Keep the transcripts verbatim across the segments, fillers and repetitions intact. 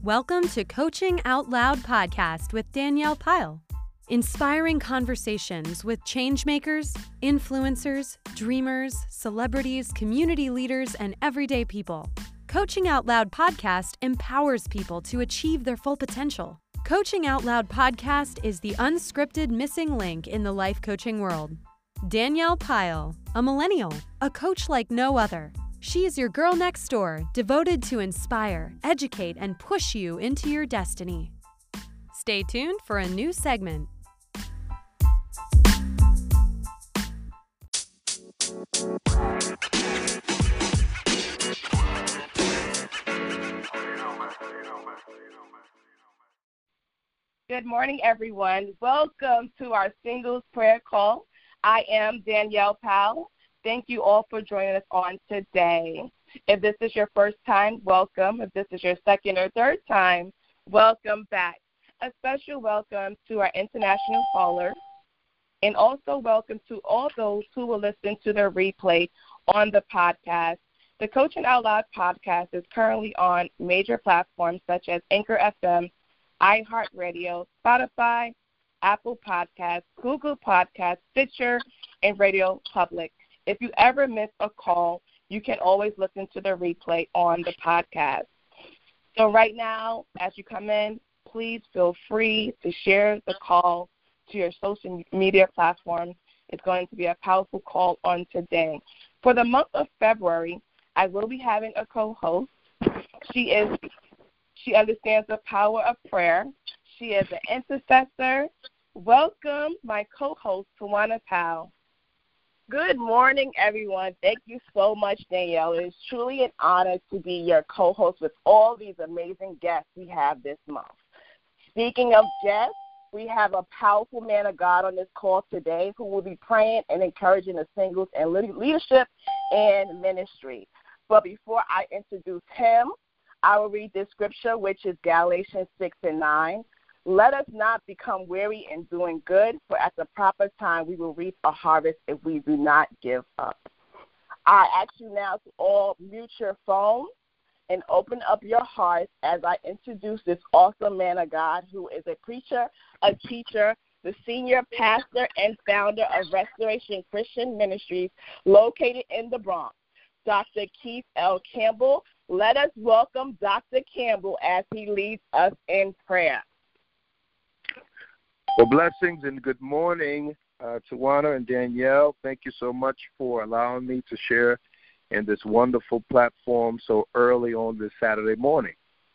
Welcome to Coaching Out Loud podcast with Danielle Pyle. Inspiring conversations with changemakers, influencers, dreamers, celebrities, community leaders, and everyday people. Coaching Out Loud podcast empowers people to achieve their full potential. Coaching Out Loud podcast is the unscripted missing link in the life coaching world. Danielle Pyle, a millennial, a coach like no other. She is your girl next door, devoted to inspire, educate, and push you into your destiny. Stay tuned for a new segment. Good morning, everyone. Welcome to our singles prayer call. I am Danielle Pyle. Thank you all for joining us on today. If this is your first time, welcome. If this is your second or third time, welcome back. A special welcome to our international callers, and also welcome to all those who will listen to the replay on the podcast. The Coaching Out Loud podcast is currently on major platforms such as Anchor F M, iHeartRadio, Spotify, Apple Podcasts, Google Podcasts, Stitcher, and Radio Public. If you ever miss a call, you can always listen to the replay on the podcast. So right now, as you come in, please feel free to share the call to your social media platforms. It's going to be a powerful call on today. For the month of February, I will be having a co-host. She is she understands the power of prayer. She is an intercessor. Welcome, my co-host, Tawana Powell. Good morning, everyone. Thank you so much, Danielle. It is truly an honor to be your co-host with all these amazing guests we have this month. Speaking of guests, we have a powerful man of God on this call today who will be praying and encouraging the singles and leadership and ministry. But before I introduce him, I will read this scripture, which is Galatians six and nine. Let us not become weary in doing good, for at the proper time we will reap a harvest if we do not give up. I ask you now to all mute your phones and open up your hearts as I introduce this awesome man of God who is a preacher, a teacher, the senior pastor and founder of Restoration Christian Ministries located in the Bronx, Doctor Keith L. Campbell. Let us welcome Doctor Campbell as he leads us in prayer. Well, blessings and good morning, uh, Tawana and Danielle. Thank you so much for allowing me to share in this wonderful platform so early on this Saturday morning.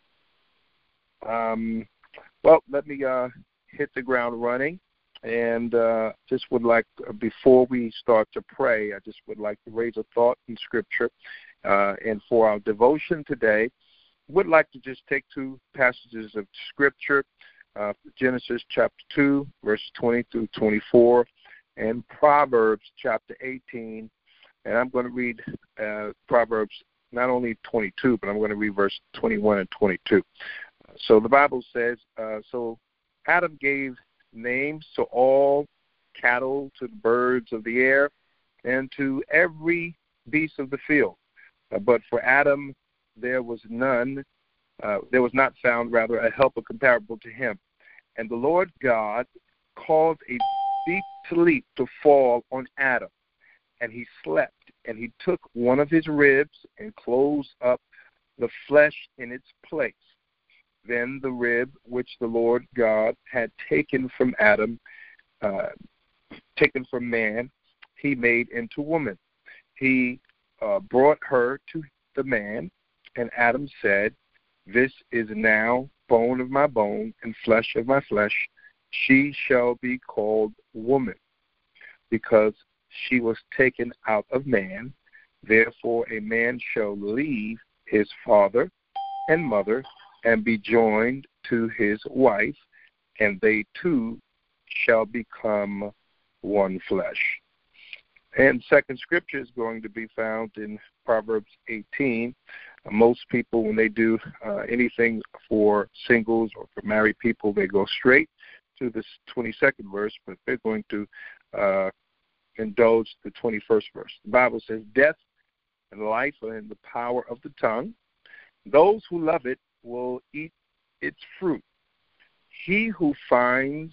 Um, well, let me uh, hit the ground running, and uh, just would like, before we start to pray, I just would like to raise a thought in Scripture. Uh, and for our devotion today, would like to just take two passages of Scripture. Uh, Genesis chapter two, verses twenty through twenty-four, and Proverbs chapter eighteen. And I'm going to read uh, Proverbs not only twenty-two, but I'm going to read verse twenty-one and twenty-two. So the Bible says, uh, so Adam gave names to all cattle, to the birds of the air, and to every beast of the field. Uh, but for Adam there was none, uh, there was not found, rather, a helper comparable to him. And the Lord God caused a deep sleep to fall on Adam, and he slept. And he took one of his ribs and closed up the flesh in its place. Then the rib which the Lord God had taken from Adam, uh, taken from man, he made into woman. He uh, brought her to the man, and Adam said, this is now bone of my bone and flesh of my flesh. She shall be called woman, because she was taken out of man. Therefore a man shall leave his father and mother and be joined to his wife, and they two shall become one flesh. And second scripture is going to be found in Proverbs eighteen. Uh, most people, when they do uh, anything for singles or for married people, they go straight to this twenty-second verse, but they're going to uh, indulge the twenty-first verse. The Bible says, death and life are in the power of the tongue. Those who love it will eat its fruit. He who finds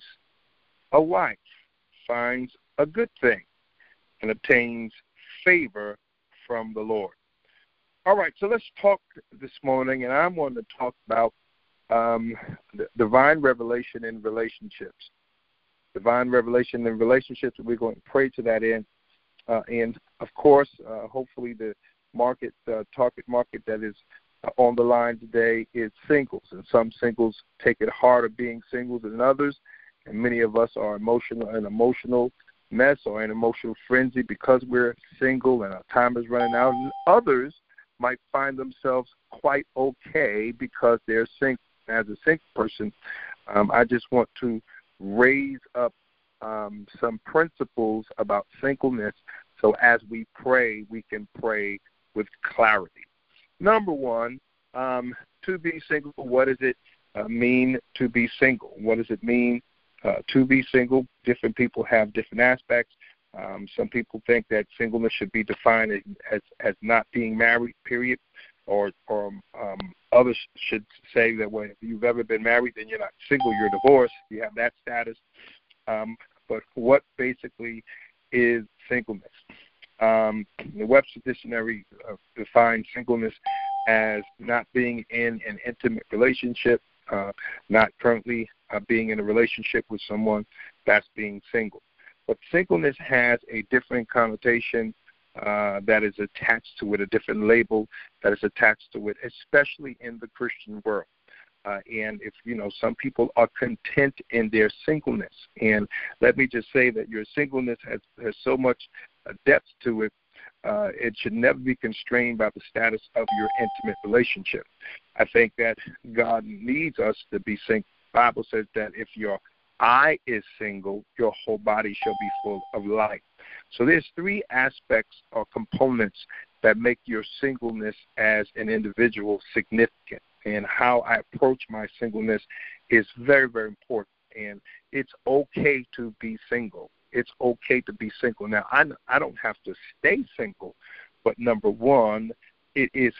a wife finds a good thing and obtains favor from the Lord. All right, so let's talk this morning, and I'm going to talk about um, the divine revelation in relationships. Divine revelation in relationships, we're going to pray to that end. Uh, and, of course, uh, hopefully the market, uh, target market that is uh, on the line today is singles. And some singles take it harder being singles than others. And many of us are emotional, an emotional mess or an emotional frenzy because we're single and our time is running out. And others might find themselves quite okay because they're single. As a single person, um, I just want to raise up um, some principles about singleness so as we pray, we can pray with clarity. Number one, um, to be single, what does it uh, mean to be single? What does it mean uh, to be single? Different people have different aspects. Um, some people think that singleness should be defined as, as not being married, period, or, or um, others should say that well, if you've ever been married, then you're not single, you're divorced, you have that status. Um, but what basically is singleness? Um, the Webster Dictionary uh, defines singleness as not being in an intimate relationship, uh, not currently uh, being in a relationship with someone. That's being single. But singleness has a different connotation uh, that is attached to it, a different label that is attached to it, especially in the Christian world. Uh, and if, you know, some people are content in their singleness. And let me just say that your singleness has, has so much uh, depth to it, uh, it should never be constrained by the status of your intimate relationship. I think that God needs us to be single. The Bible says that if your eye is single, your whole body shall be full of light. So there's three aspects or components that make your singleness as an individual significant. And how I approach my singleness is very, very important. And it's okay to be single. It's okay to be single. Now, I, I don't have to stay single, but number one, it is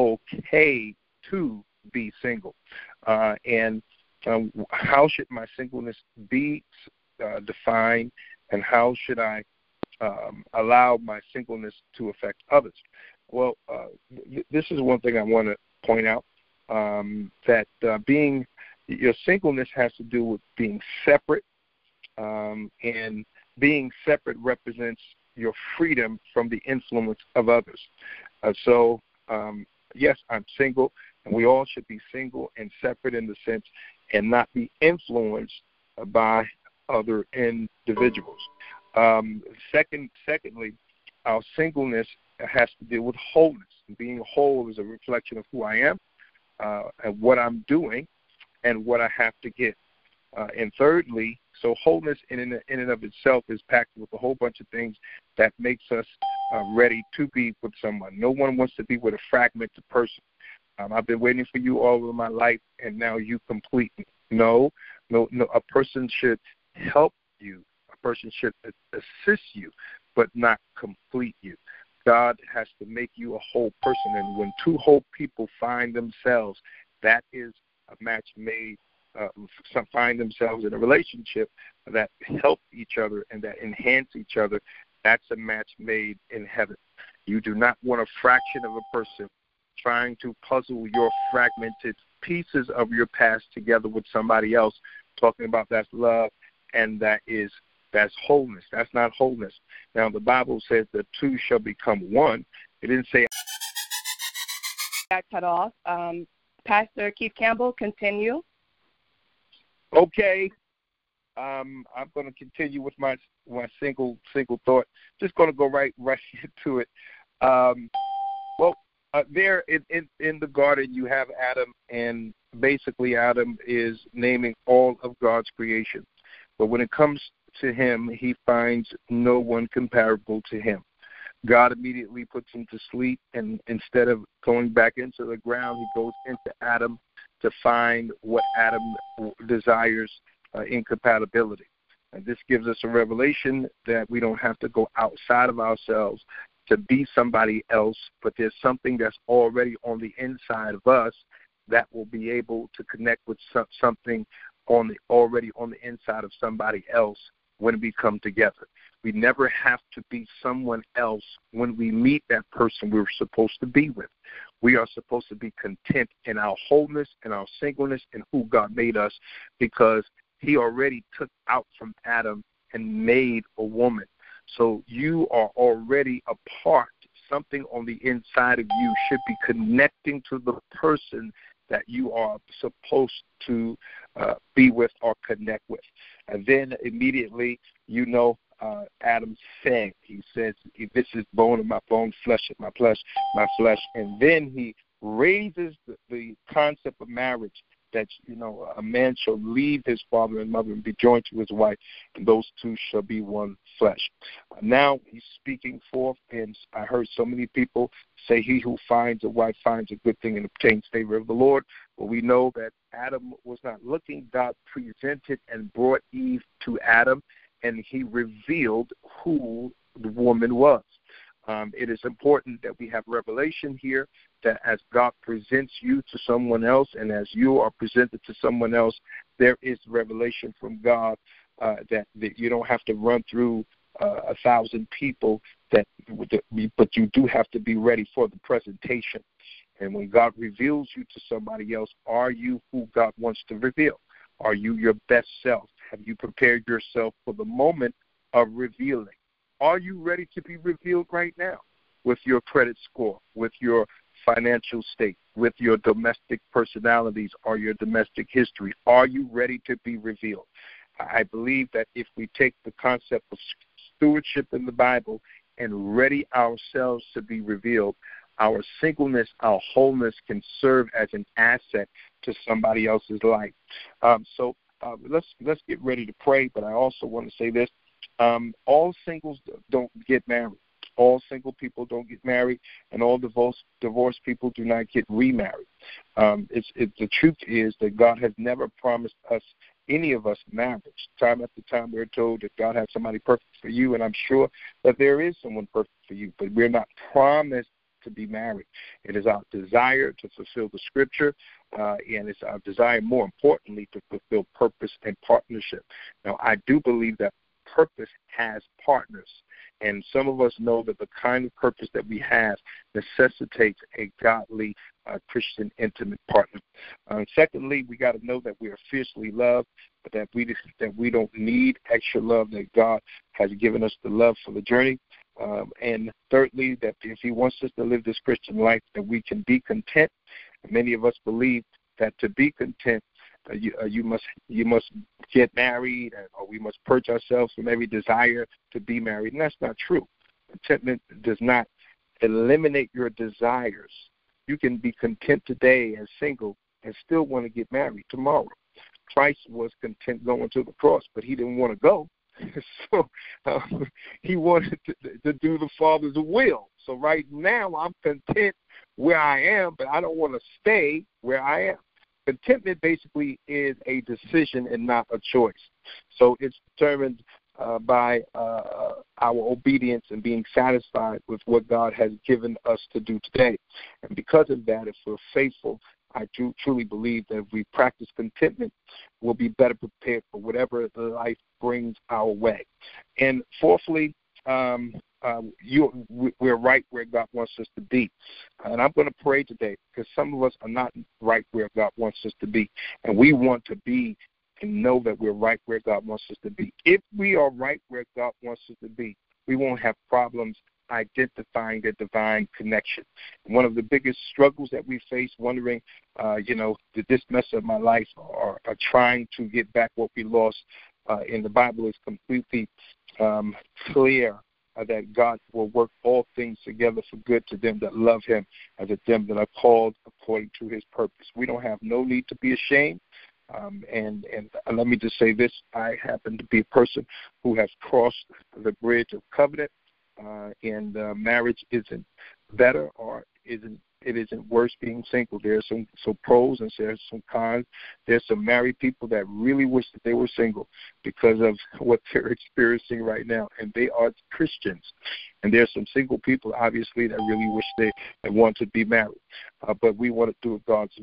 okay to be single. Uh, and um, how should my singleness be uh, defined, and how should I um, allow my singleness to affect others? Well, uh, th- this is one thing I want to point out. Um, that uh, being your singleness has to do with being separate, um, and being separate represents your freedom from the influence of others. Uh, so, um, yes, I'm single, and we all should be single and separate in the sense and not be influenced by other individuals. Um, second, secondly, our singleness has to deal with wholeness. Being whole is a reflection of who I am, Uh, and what I'm doing, and what I have to give. Uh, and thirdly, so wholeness in, in in and of itself is packed with a whole bunch of things that makes us uh, ready to be with someone. No one wants to be with a fragmented person. Um, I've been waiting for you all of my life, and now you complete me. No, no, no. A person should help you. A person should assist you, but not complete you. God has to make you a whole person. And when two whole people find themselves, that is a match made, uh, some find themselves in a relationship that help each other and that enhance each other. That's a match made in heaven. You do not want a fraction of a person trying to puzzle your fragmented pieces of your past together with somebody else, talking about that's love, and that is That's wholeness. That's not wholeness. Now, the Bible says the two shall become one. It didn't say. Got cut off. Um, Pastor Keith Campbell, continue. Okay. Um, I'm going to continue with my my single single thought. Just going to go right right into it. Um, well, uh, there in, in in the garden you have Adam, and basically Adam is naming all of God's creation. But when it comes to him, he finds no one comparable to him. God immediately puts him to sleep, and instead of going back into the ground, he goes into Adam to find what Adam desires uh, in compatibility. And this gives us a revelation that we don't have to go outside of ourselves to be somebody else, but there's something that's already on the inside of us that will be able to connect with some, something on the already on the inside of somebody else when we come together. We never have to be someone else when we meet that person we're supposed to be with. We are supposed to be content in our wholeness and our singleness and who God made us, because he already took out from Adam and made a woman. So you are already a part. Something on the inside of you should be connecting to the person that you are supposed to uh, be with or connect with. And then immediately, you know, uh, Adam said, he says, this is bone of my bone, flesh of my flesh, my flesh. And then he raises the, the concept of marriage, that, you know, a man shall leave his father and mother and be joined to his wife, and those two shall be one flesh. Uh, now he's speaking forth, and I heard so many people say, he who finds a wife finds a good thing and obtains favor of the Lord. But we know that Adam was not looking. God presented and brought Eve to Adam, and he revealed who the woman was. Um, it is important that we have revelation here, that as God presents you to someone else and as you are presented to someone else, there is revelation from God, uh, that, that you don't have to run through uh, a thousand people, that, but you do have to be ready for the presentation. And when God reveals you to somebody else, are you who God wants to reveal? Are you your best self? Have you prepared yourself for the moment of revealing? Are you ready to be revealed right now with your credit score, with your financial state, with your domestic personalities or your domestic history? Are you ready to be revealed? I believe that if we take the concept of stewardship in the Bible and ready ourselves to be revealed, our singleness, our wholeness can serve as an asset to somebody else's life. Um, so uh, let's let's get ready to pray, but I also want to say this. Um, all singles don't get married. All single people don't get married, and all divorced divorced people do not get remarried. Um, it's, it, the truth is that God has never promised us, any of us, marriage. Time after time we're told that God has somebody perfect for you, and I'm sure that there is someone perfect for you, but we're not promised to be married. It is our desire to fulfill the Scripture, uh, and it's our desire, more importantly, to fulfill purpose and partnership. Now, I do believe that purpose has partners, and some of us know that the kind of purpose that we have necessitates a godly uh, Christian intimate partner. Uh, secondly, we got to know that we are fiercely loved, but that we that we don't need extra love, that God has given us the love for the journey. Um, and thirdly, that if he wants us to live this Christian life, that we can be content. And many of us believe that to be content, Uh, you, uh, you must you must get married, or we must purge ourselves from every desire to be married. And that's not true. Contentment does not eliminate your desires. You can be content today as single and still want to get married tomorrow. Christ was content going to the cross, but he didn't want to go. so uh, he wanted to, to do the Father's will. So right now I'm content where I am, but I don't want to stay where I am. Contentment basically is a decision and not a choice. So it's determined uh, by uh, our obedience and being satisfied with what God has given us to do today. And because of that, if we're faithful, I do truly believe that if we practice contentment, we'll be better prepared for whatever life brings our way. And fourthly, um, Uh, you, we're right where God wants us to be. And I'm going to pray today, because some of us are not right where God wants us to be. And we want to be and know that we're right where God wants us to be. If we are right where God wants us to be, we won't have problems identifying the divine connection. One of the biggest struggles that we face, wondering, uh, you know, did this mess up my life, or, or trying to get back what we lost uh, in the Bible, is completely um, clear. Uh, that God will work all things together for good to them that love him, and to them that are called according to his purpose. We don't have no need to be ashamed. Um, and, and let me just say this. I happen to be a person who has crossed the bridge of covenant, uh, and uh, marriage isn't better or isn't it isn't worse being single. There's some, some pros and there's some cons. There's some married people that really wish that they were single because of what they're experiencing right now, and they are Christians. And there's some single people, obviously, that really wish they, they want to be married. Uh, but we want to do it God's way.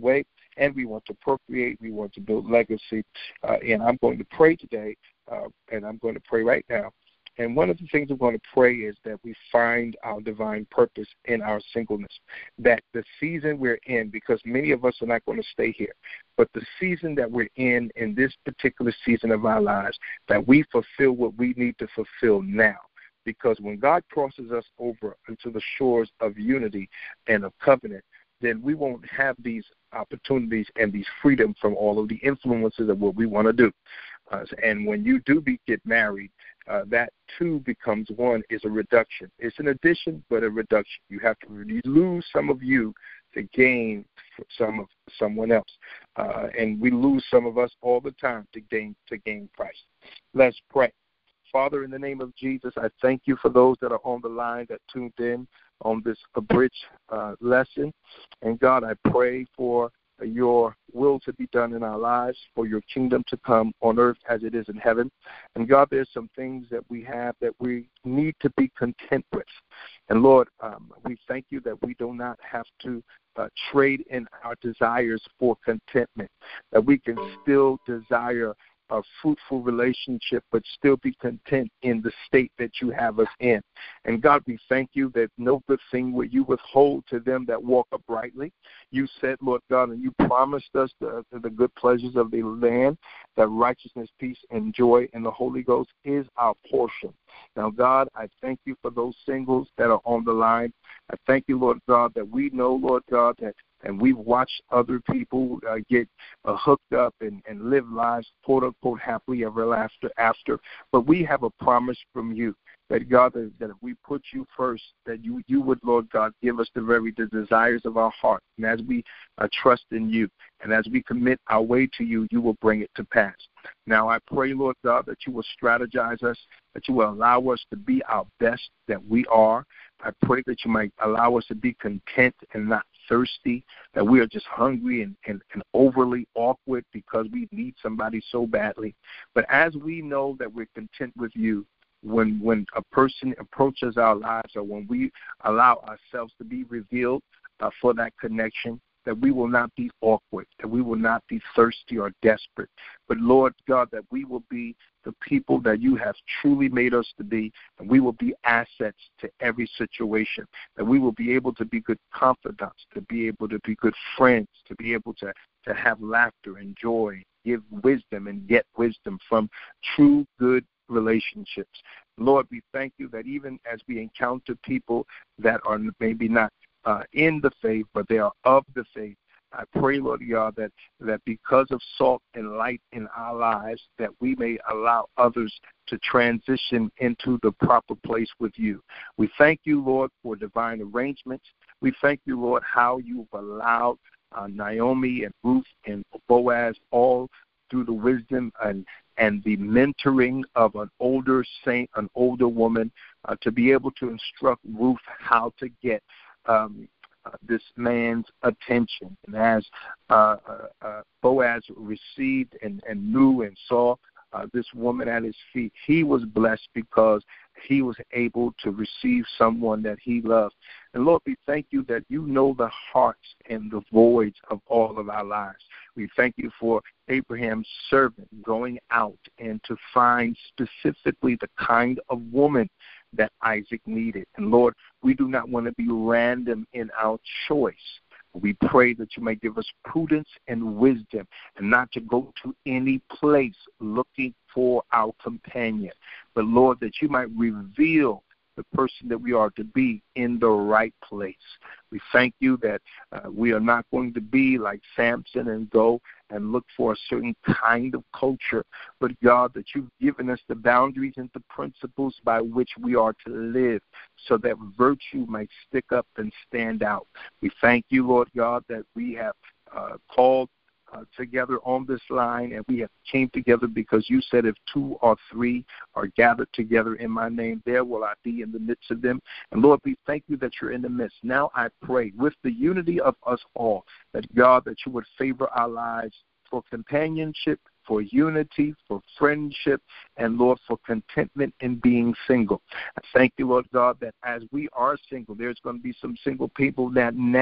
and we want to procreate. We want to build legacy. Uh, and I'm going to pray today, uh, and I'm going to pray right now. And one of the things I'm going to pray is that we find our divine purpose in our singleness, that the season we're in, because many of us are not going to stay here, but the season that we're in, in this particular season of our lives, that we fulfill what we need to fulfill now. Because when God crosses us over into the shores of unity and of covenant, then we won't have these opportunities and these freedom from all of the influences of what we want to do. Uh, and when you do be, get married, uh, that two becomes one is a reduction. It's an addition, but a reduction. You have to you lose some of you to gain some of someone else. Uh, and we lose some of us all the time to gain to gain Christ. Let's pray. Father, in the name of Jesus, I thank you for those that are on the line that tuned in on this abridged uh, lesson. And God, I pray for your will to be done in our lives, for your kingdom to come on earth as it is in heaven. And God, there's some things that we have that we need to be content with. And Lord, um, we thank you that we do not have to uh, trade in our desires for contentment, that we can still desire a fruitful relationship, but still be content in the state that you have us in. And God, we thank you that no good thing will you withhold to them that walk uprightly. You said, Lord God, and you promised us the, the good pleasures of the land, that righteousness, peace, and joy in the Holy Ghost is our portion. Now, God, I thank you for those singles that are on the line. I thank you, Lord God, that we know, Lord God, that and we've watched other people uh, get uh, hooked up and, and live lives, quote, unquote, happily ever after, after. But we have a promise from you that, God, that, that if we put you first, that you, you would, Lord God, give us the very the desires of our heart. And as we uh, trust in you and as we commit our way to you, you will bring it to pass. Now, I pray, Lord God, that you will strategize us, that you will allow us to be our best that we are. I pray that you might allow us to be content and not thirsty, that we are just hungry and, and, and overly awkward because we need somebody so badly. But as we know that we're content with you, when when a person approaches our lives or when we allow ourselves to be revealed uh, for that connection, that we will not be awkward, that we will not be thirsty or desperate, but, Lord God, that we will be the people that you have truly made us to be, and we will be assets to every situation, that we will be able to be good confidants, to be able to be good friends, to be able to, to have laughter and joy, give wisdom and get wisdom from true good relationships. Lord, we thank you that even as we encounter people that are maybe not Uh, in the faith, but they are of the faith, I pray, Lord God, that, that because of salt and light in our lives, that we may allow others to transition into the proper place with you. We thank you, Lord, for divine arrangements. We thank you, Lord, how you've allowed uh, Naomi and Ruth and Boaz all through the wisdom and, and the mentoring of an older saint, an older woman, uh, to be able to instruct Ruth how to get Um, uh, this man's attention. And as uh, uh, uh, Boaz received and, and knew and saw uh, this woman at his feet, he was blessed because he was able to receive someone that he loved. And Lord, we thank you that you know the hearts and the voids of all of our lives. We thank you for Abraham's servant going out and to find specifically the kind of woman that Isaac needed. And Lord, we do not want to be random in our choice. We pray that you may give us prudence and wisdom and not to go to any place looking for our companion, but Lord, that you might reveal the person that we are to be in the right place. We thank you that uh, we are not going to be like Samson and go and look for a certain kind of culture, but God, that you've given us the boundaries and the principles by which we are to live so that virtue might stick up and stand out. We thank you, Lord God, that we have uh, called Uh, together on this line, and we have came together because you said if two or three are gathered together in my name, there will I be in the midst of them. And Lord, we thank you that you're in the midst. Now I pray with the unity of us all that, God, that you would favor our lives for companionship, for unity, for friendship, and, Lord, for contentment in being single. I thank you, Lord God, that as we are single, there's going to be some single people that now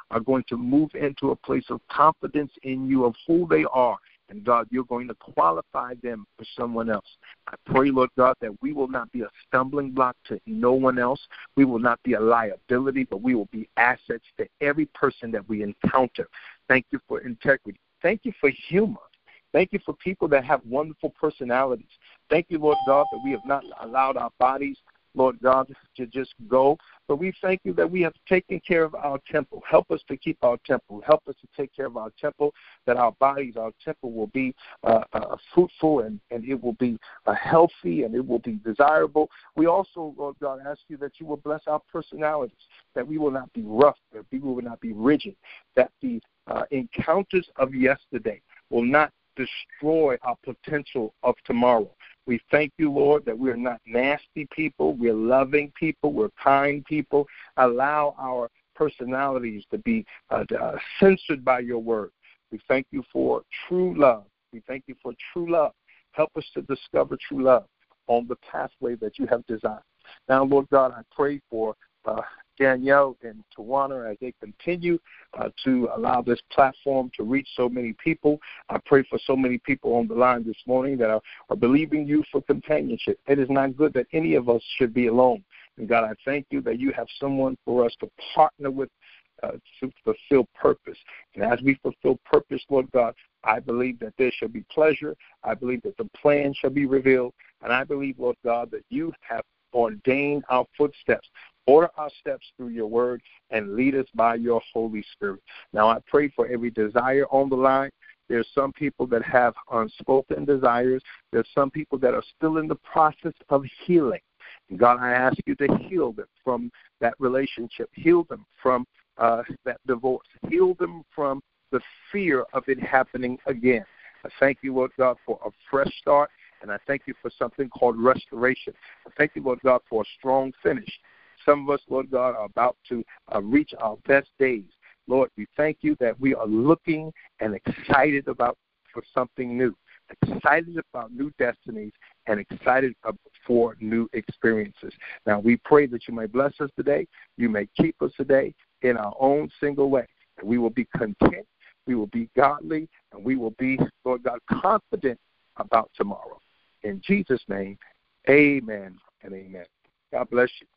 are going to move into a place of confidence in you of who they are. And, God, you're going to qualify them for someone else. I pray, Lord God, that we will not be a stumbling block to no one else. We will not be a liability, but we will be assets to every person that we encounter. Thank you for integrity. Thank you for humor. Thank you for people that have wonderful personalities. Thank you, Lord God, that we have not allowed our bodies, Lord God, to just go. But we thank you that we have taken care of our temple. Help us to keep our temple. Help us to take care of our temple, that our bodies, our temple will be uh, uh, fruitful and, and it will be uh, healthy and it will be desirable. We also, Lord God, ask you that you will bless our personalities, that we will not be rough, that we will not be rigid, that the uh, encounters of yesterday will not destroy our potential of tomorrow. We thank you, Lord, that we're not nasty people. We're loving people. We're kind people. Allow our personalities to be uh, uh, censored by your word. We thank you for true love. We thank you for true love. Help us to discover true love on the pathway that you have designed. Now, Lord God, I pray for uh, Danielle and Tawana as they continue uh, to allow this platform to reach so many people. I pray for so many people on the line this morning that are, are believing you for companionship. It is not good that any of us should be alone. And God, I thank you that you have someone for us to partner with uh, to fulfill purpose. And as we fulfill purpose, Lord God, I believe that there shall be pleasure. I believe that the plan shall be revealed. And I believe, Lord God, that you have ordained our footsteps. Order our steps through your word and lead us by your Holy Spirit. Now, I pray for every desire on the line. There's some people that have unspoken desires. There's some people that are still in the process of healing. And God, I ask you to heal them from that relationship. Heal them from uh, that divorce. Heal them from the fear of it happening again. I thank you, Lord God, for a fresh start, and I thank you for something called restoration. I thank you, Lord God, for a strong finish. Some of us, Lord God, are about to uh, reach our best days. Lord, we thank you that we are looking and excited about for something new, excited about new destinies, and excited for new experiences. Now, we pray that you may bless us today. You may keep us today in our own single way. And we will be content, we will be godly, and we will be, Lord God, confident about tomorrow. In Jesus' name, amen and amen. God bless you.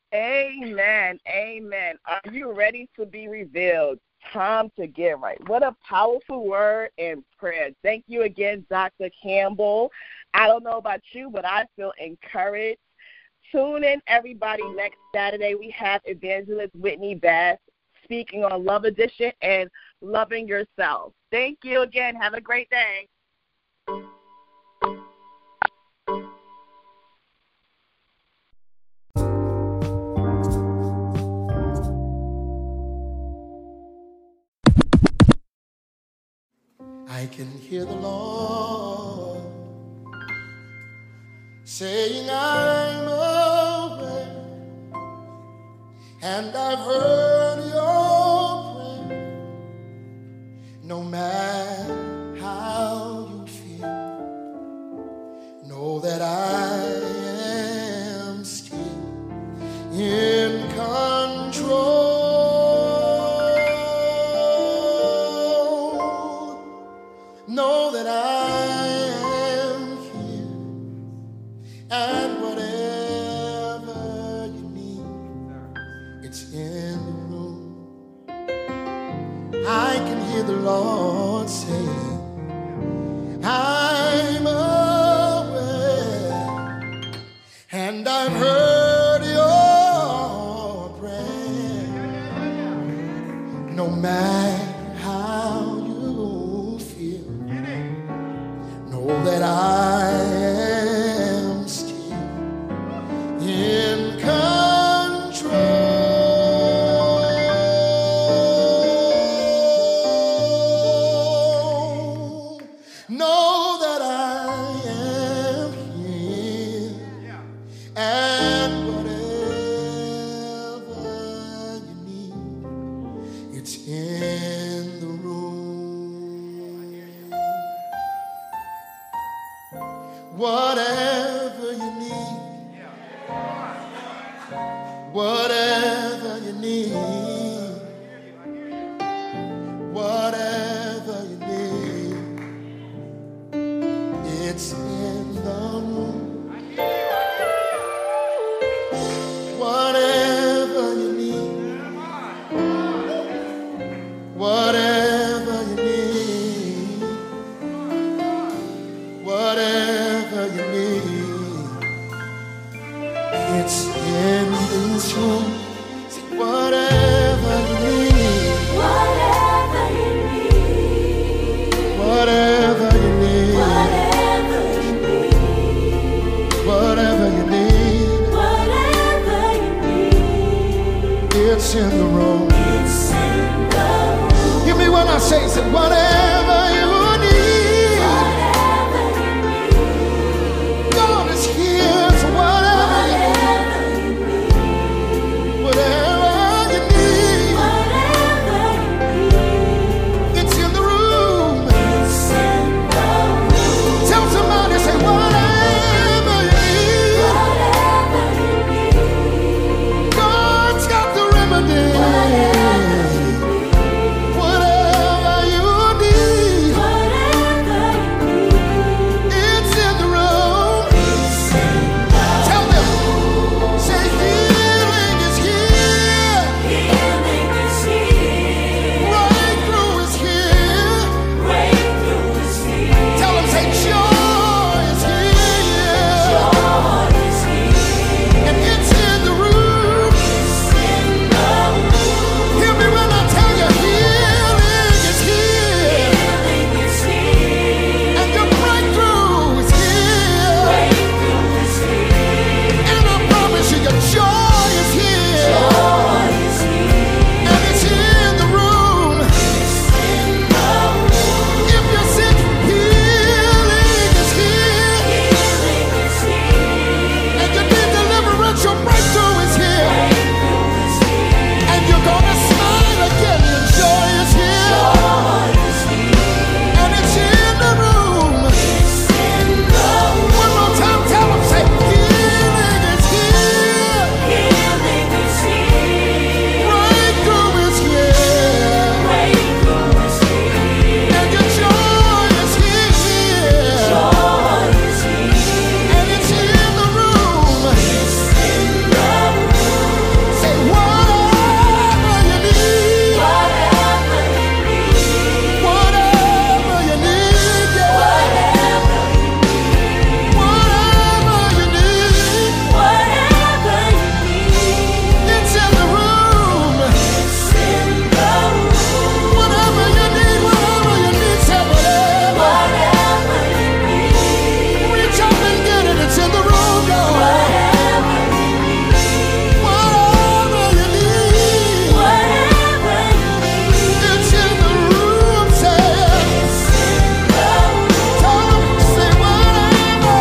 Amen. Amen. Are you ready to be revealed? Time to get right. What a powerful word and prayer. Thank you again, Doctor Campbell. I don't know about you, but I feel encouraged. Tune in, everybody. Next Saturday, we have Evangelist Whitney Bass speaking on Love Edition and Loving Yourself. Thank you again. Have a great day. I can hear the Lord saying, I'm aware, and I've heard your prayer. No matter how you feel, know that I am still in control. Know that I am here, and whatever you need, it's in the room. I can hear the Lord saying, I'm aware, and I've heard your prayer. No matter that I am still in control. Know that I am here, and whatever you need, it's in the room. Whatever you need, whatever you need, It's in the room. It's in the room. Hear me when I say, say whatever you need. Whatever you need. God is here, so whatever, whatever you need. Whatever you need. Whatever you need. It's in the room. It's in the room. Tell somebody, say whatever you need. Whatever you need. God's got the remedy. Whatever you need. Whatever you need. It's in the room. It's in the room. Tell them, say healing is here. Healing is here. Breakthrough is here. Breakthrough is here. Tell them, say joy is here. Joy is here. And it's in the room. It's in the room. Hear me when I tell you healing is here. Healing is here. And your breakthrough is here. Breakthrough is here. And I promise you your joy is here. Joy is here. And it's in the room. It's in the room. If you're sick, healing is here. Healing is here. And you need deliverance, your breakthrough is here. Breakthrough is here. And you're gonna smile again. Your joy is here. Joy is here. And it's in the room. It's in the room. One more time, tell them, say healing is here. Healing is here. Breakthrough is here. Breakthrough is here. And your joy is here. Joy is here. And it's in the room. It's in the room. Say whatever you need. Whatever you need. Whatever you need. Yeah. Whatever you need. Whatever you need. Whatever you need. It's in the room. It's in the room. Whatever you need, whatever you need, say whatever. Whatever you need. Reach up and get it. It's in the room, y'all. Whatever you need. Whatever you need. Whatever you need. It's in the room, say. It's in the room. Tell them, say whatever.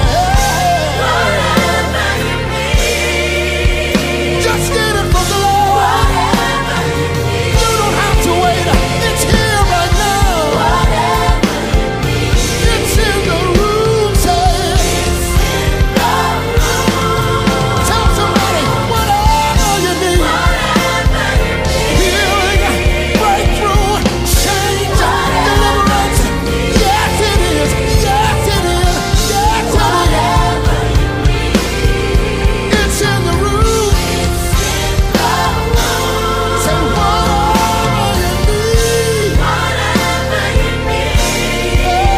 Whatever you need. Just get it from the Lord. Whatever you need. You don't have to wait. It's here right now. Whatever you need. It's in the room, say. It's in the room. Tell somebody, whatever you need. Whatever you need. Healing, breakthrough, change, deliverance. Yes, it is. Yes, it is. Yes, it is. Whatever you need. It's in the room. It's in the room. Say whatever you need. Whatever you need.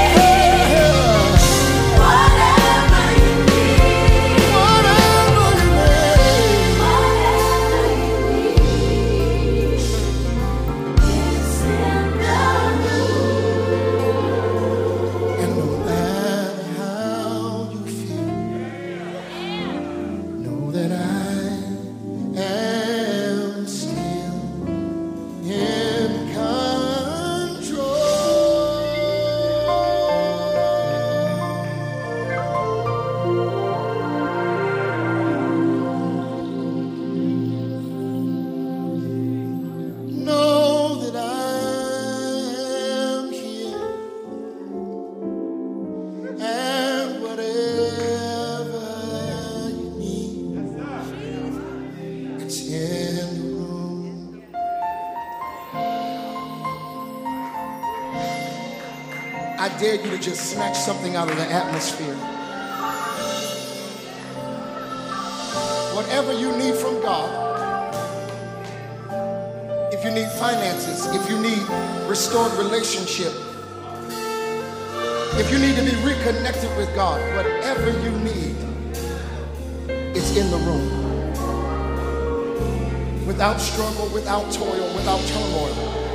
Whatever you need. Whatever you need. It's in the room. And no matter how you feel, know that I am still in control. Know that I am here, and whatever you need, it's in the room. I dare you to just snatch something out of the atmosphere. Whatever you need from God, if you need finances, if you need restored relationship, if you need to be reconnected with God, whatever you need, it's in the room. Without struggle, without toil, without turmoil.